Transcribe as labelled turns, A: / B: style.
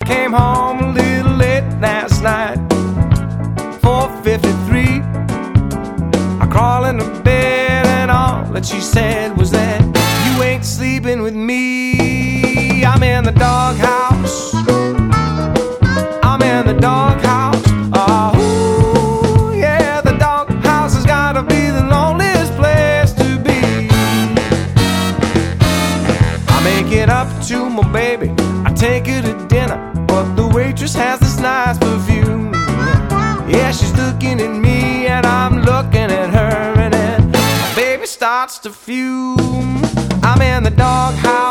A: came home a little late last night, 4:53. I crawl into bed and all that she said was that you ain't sleeping with me. I'm in the doghouse. I'm in the doghouse. Oh, ooh, yeah, the doghouse has gotta be the loneliest place to be. I make it up to my baby, I take her to dinner, but the waitress has this nice perfume. Yeah, she's looking at me and I'm looking at her, and then my baby starts to fume. I'm in the doghouse.